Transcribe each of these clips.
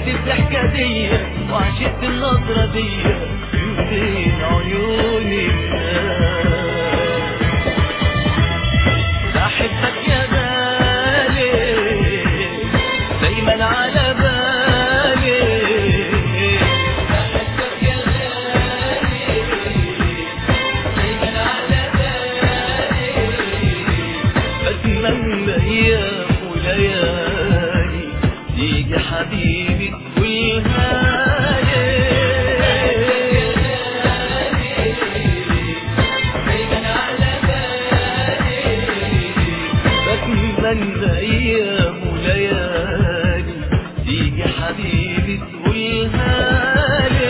الضحكة دي وعشقت النظرة دي بين عيون الناس. بحبك يا غالي دايما على بالي، بحبك يا غالي دايما على بالي. بتمنى ايام وليالي تيجي حبيبي تقولها لي. بتمنى ايام وليالي تيجي حبيبي تقولها لي.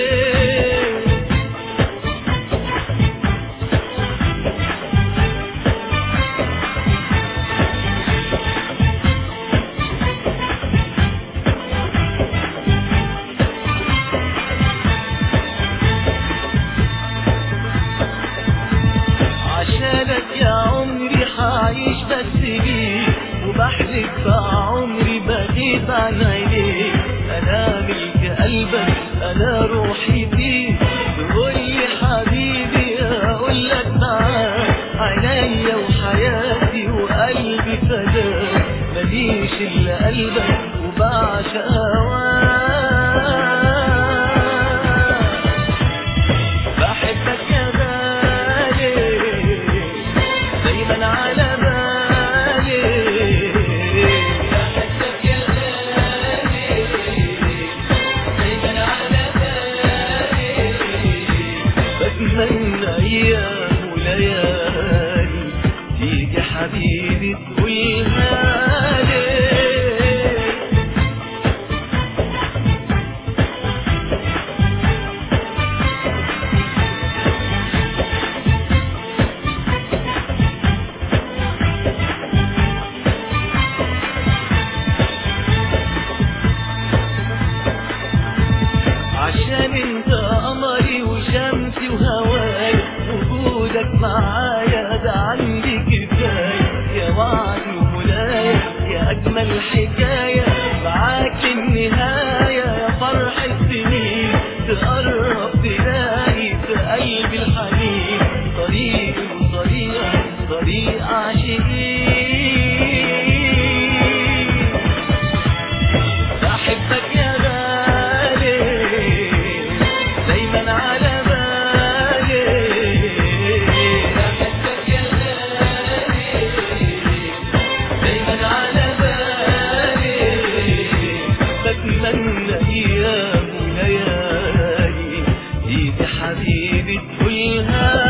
عشانك يا عمري حعيش بس بيك، وبحلف بقى عمري بغيب عن عينيك. انا ملك قلبك انا روحي فيك، تقولي حبيبي اقولك معاك عينيا وحياتي وقلبي فداك. ماليش الا قلبك وبعشق هواك. بحبك يا غالي دايما على بالي، بحبك يا غالي دايما على بالي. بتمنى ايام وليالي تيجي حبيبي تقولها لي. عشان انت قمري وشمسي وهواي، وجودك معايا ده عندي كفاية. يا وعدي ومنايا يا أجمل حكاية، معاك النهاية يا فرح السنين. تقرب تلاقي في قلبي الحنين، طريق وطريقك طريق عاشقين. بحبك يا غالي دايما على بالي، بحبك يا غالي دايما على بالي. بتمنى ايام وليالي تيجي حبيبي تقولها